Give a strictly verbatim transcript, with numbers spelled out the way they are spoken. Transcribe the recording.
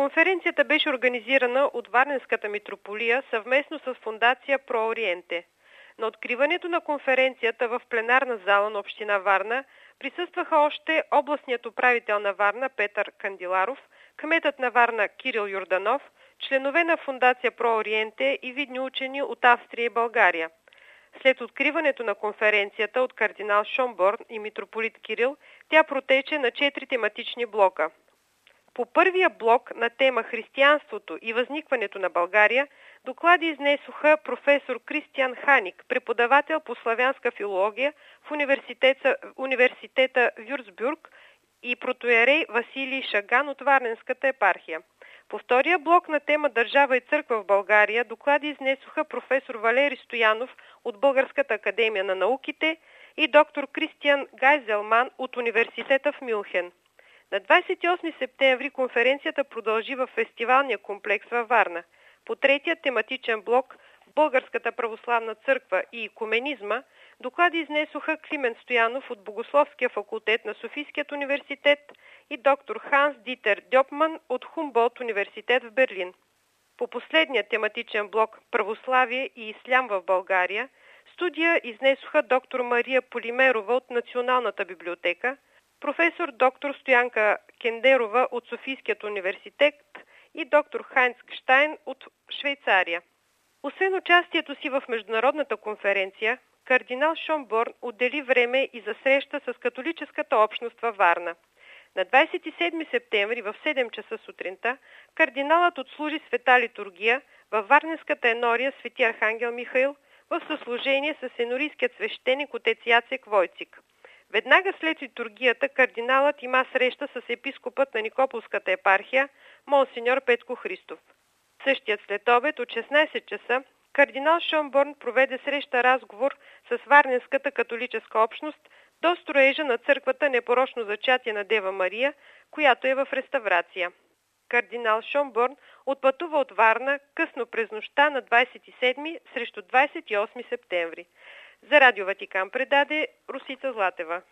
Конференцията беше организирана от Варненската митрополия съвместно с фондация Про Ориенте. На откриването на конференцията в пленарна зала на община Варна присъстваха още областният управител на Варна Петър Кандиларов, кметът на Варна Кирил Юрданов, членове на фондация Про Ориенте и видни учени от Австрия и България. След откриването на конференцията от кардинал Шонборн и митрополит Кирил, тя протече на четири тематични блока. По първия блок на тема Християнството и възникването на България доклади изнесоха професор Кристиан Ханик, преподавател по славянска филология в университета, университета Вюрцбюрг, и протоиерей Василий Шаган от Варненската епархия. По втория блок на тема Държава и църква в България доклади изнесоха професор Валери Стоянов от Българската академия на науките и доктор Кристиан Гайзелман от университета в Мюнхен. На двадесет и осми септември конференцията продължи в фестивалния комплекс във Варна. По третия тематичен блок Българската православна църква и икуменизма доклади изнесоха Климент Стоянов от Богословския факултет на Софийският университет и доктор Ханс Дитер Дьопман от Хумболт университет в Берлин. По последния тематичен блок Православие и ислям в България студия изнесоха доктор Мария Полимерова от Националната библиотека, професор доктор Стоянка Кендерова от Софийският университет и доктор Хайнц Гштайн от Швейцария. Освен участието си в международната конференция, кардинал Шонборн отдели време и за среща с католическата общност във Варна. На двадесет и седми септември в седем часа сутринта кардиналът отслужи света литургия във Варненската енория Свети Архангел Михаил в съслужение с енорийският свещеник отец Яцек Войцик. Веднага след литургията кардиналът има среща с епископът на Никополската епархия, монсеньор Петко Христов. Същият следобед от шестнадесет часа кардинал Шонборн проведе среща-разговор с Варненската католическа общност до строежа на църквата Непорочно зачатие на Дева Мария, която е в реставрация. Кардинал Шонборн отпътува от Варна късно през нощта на двадесет и седми срещу двадесет и осми септември. За Радио Ватикан предаде Русица Златева.